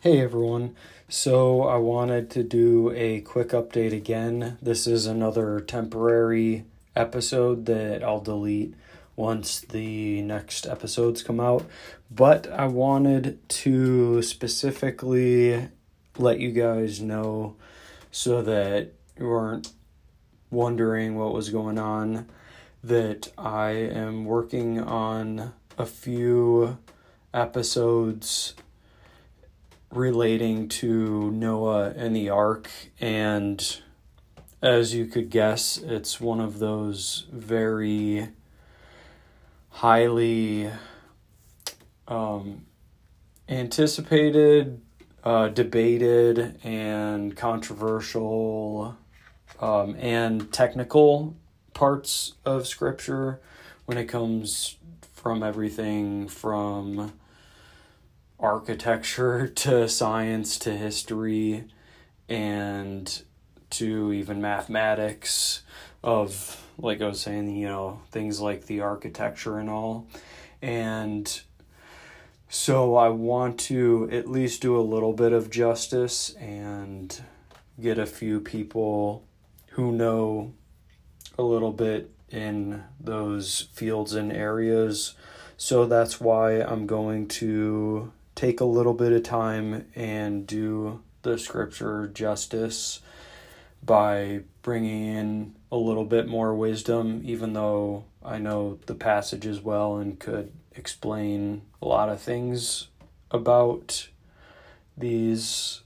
Hey everyone, so I wanted to do a quick update again. This is another temporary episode that I'll delete once the next episodes come out, but I wanted to specifically let you guys know so that you weren't wondering what was going on, that I am working on a few episodes relating to Noah and the Ark, and as you could guess, it's one of those very highly anticipated, debated, and controversial and technical parts of Scripture when it comes from everything from architecture to science to history and to even mathematics of, like I was saying, things like the architecture and all. And so I want to at least do a little bit of justice and get a few people who know a little bit in those fields and areas. So that's why I'm going to take a little bit of time and do the Scripture justice by bringing in a little bit more wisdom, even though I know the passages well and could explain a lot of things about the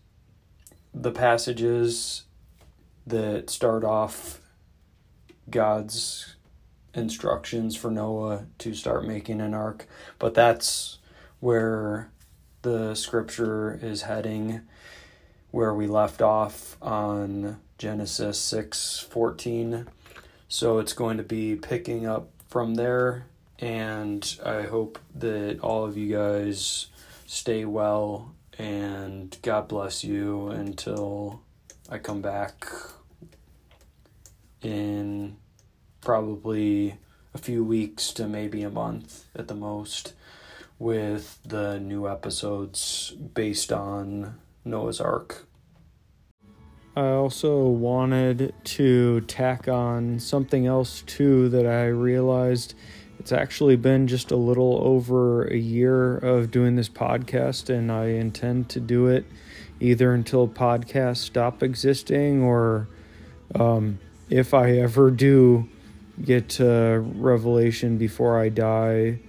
passages that start off God's instructions for Noah to start making an ark. But that's where the Scripture is heading, where we left off on Genesis 6:14. So it's going to be picking up from there, and I hope that all of you guys stay well, and God bless you until I come back in probably a few weeks to maybe a month at the most, with the new episodes based on Noah's Ark. I also wanted to tack on something else too that I realized. It's actually been just a little over a year of doing this podcast, and I intend to do it either until podcasts stop existing or if I ever do get to Revelation before I die.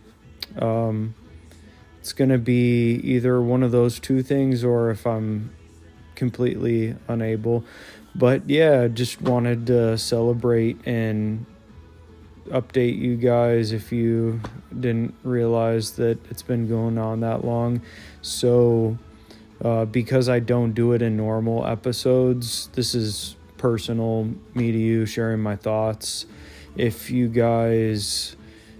It's going to be either one of those two things or if I'm completely unable. But yeah, just wanted to celebrate and update you guys if you didn't realize that it's been going on that long. So because I don't do it in normal episodes, this is personal, me to you, sharing my thoughts. If you guys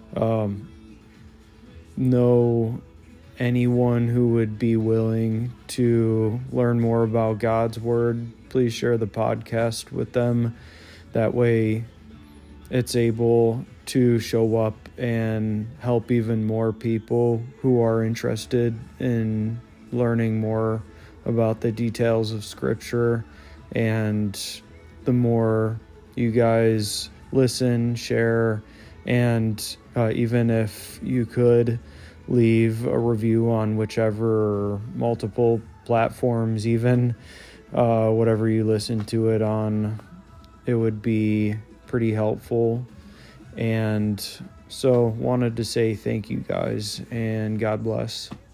know anyone who would be willing to learn more about God's Word, please share the podcast with them. That way it's able to show up and help even more people who are interested in learning more about the details of Scripture. And the more you guys listen, share, and even if you could leave a review on whichever multiple platforms, even whatever you listen to it on, it would be pretty helpful. And so wanted to say thank you guys, and God bless.